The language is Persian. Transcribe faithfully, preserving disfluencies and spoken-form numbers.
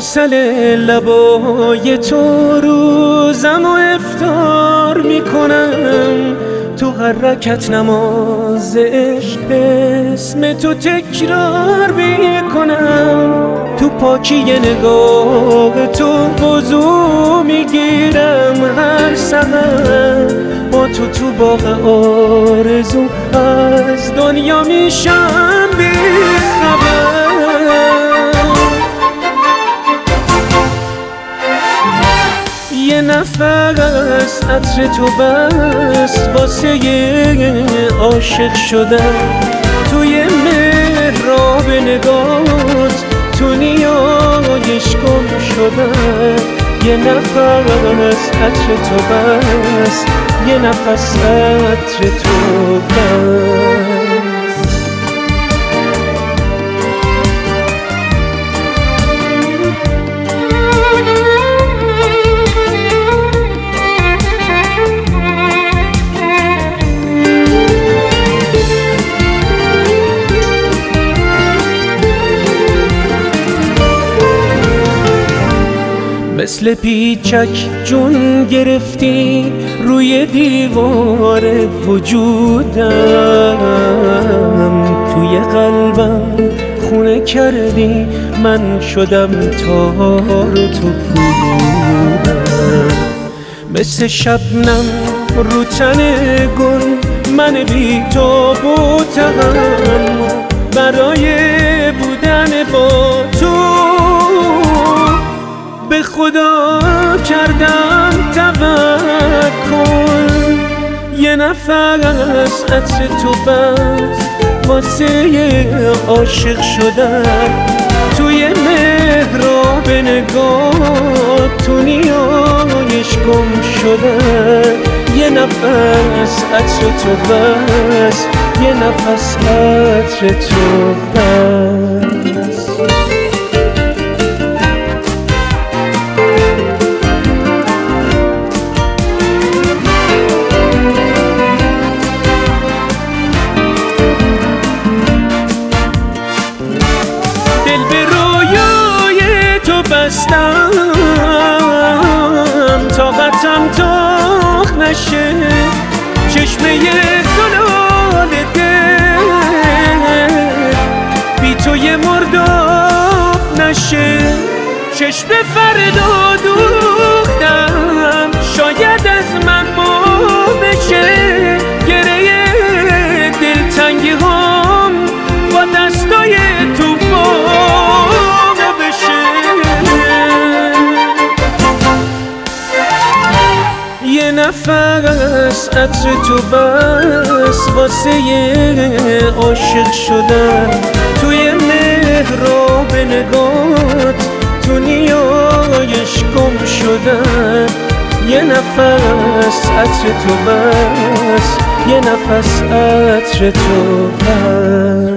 وصل لبای تو روزم و افطار میکنم، تو هر رکعت نماز عشق اسم تو تکرار میکنم، تو پاکی نگاه تو وضو میگیرم هر سحر، با تو تو باغ آرزو از دنیا میشم بی‌خبر. یه نفس عطر تو بس واسه عاشق شدن، توی محراب نگات تو نیایش گم شدن. یه نفس عطر تو بس، یه نفس عطر تو بس. مثل پیچک جون گرفتی روی دیوار وجودم، توی قلبم خونه کردی من شدم تار تو پودم. مثل شبنم رو تن گل من بی تو بودم، برای بودن با تو به خدا کردم توکل. یه نفس عطر تو بس واسه عاشق شدن، توی محراب نگاه تو نیایش گم شدن. یه نفس عطر تو بس، یه نفس عطر تو بس. بستم طاقتم تاخ نشه، چشمه زلال دل بی تو یه مرداب نشه. چشم فردا دوختم شاید از من ما بشه، گره دلتنگی هم با دستای توفان یه نفس عطر تو بس واسه عاشق شدن، توی محراب نگات تو نیایش گم شدن. یه نفس عطر تو بس، یه نفس عطر تو بس.